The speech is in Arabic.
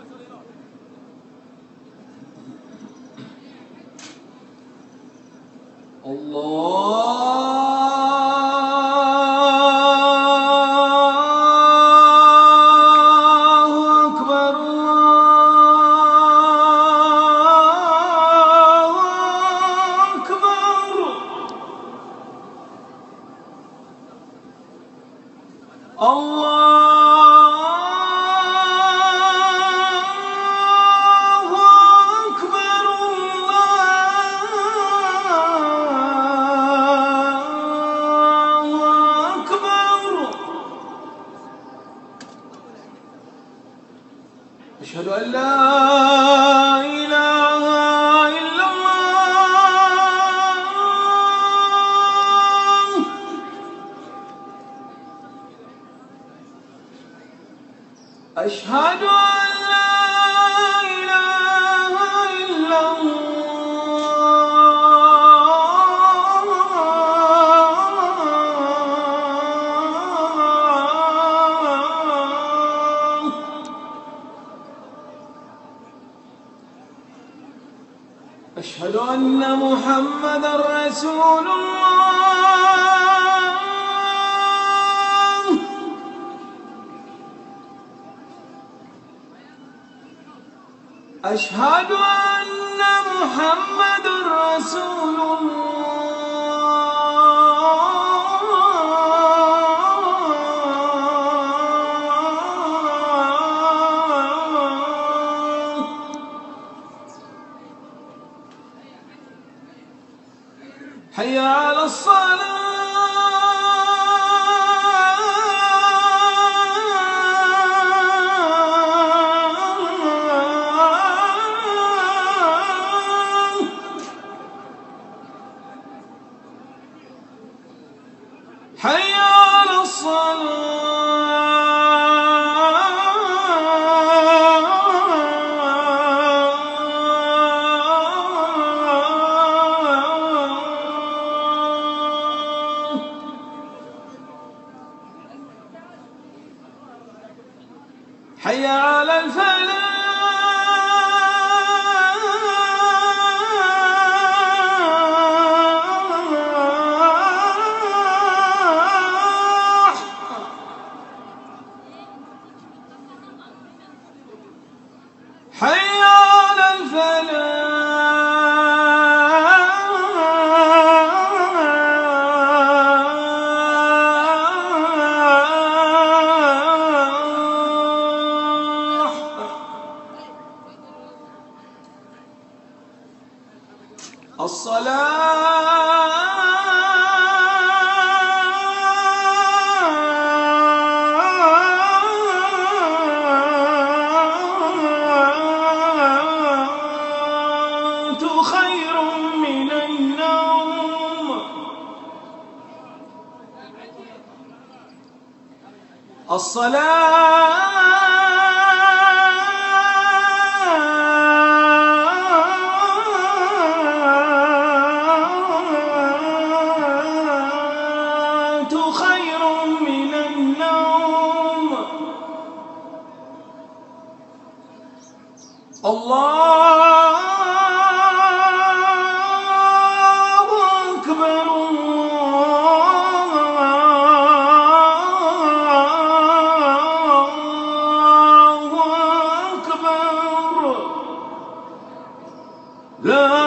أشهد أن لا إله إلا الله. أشهد أن لا إله إلا أشهد أن محمدًا رسول الله. أشهد أن محمدًا رسول حي على الصلاة. حي على الصلاة. حي على الفلاح. حي على الفلاح. الصلاة خير من النوم. الصلاة خير من النوم. الله أكبر. الله أكبر. لا